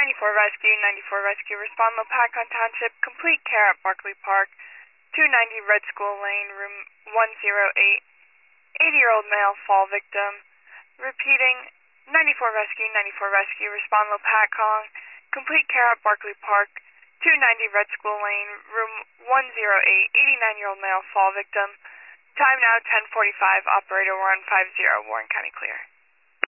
94 Rescue, 94 Rescue, respond Lopatcon Township, complete care at Barkley Park, 290 Red School Lane, room 108, 80-year-old male fall victim. Repeating, 94 Rescue, 94 Rescue, respond Lopatcon, complete care at Barkley Park, 290 Red School Lane, room 108, 89-year-old male fall victim. Time now 10:45, operator 150, Warren County clear.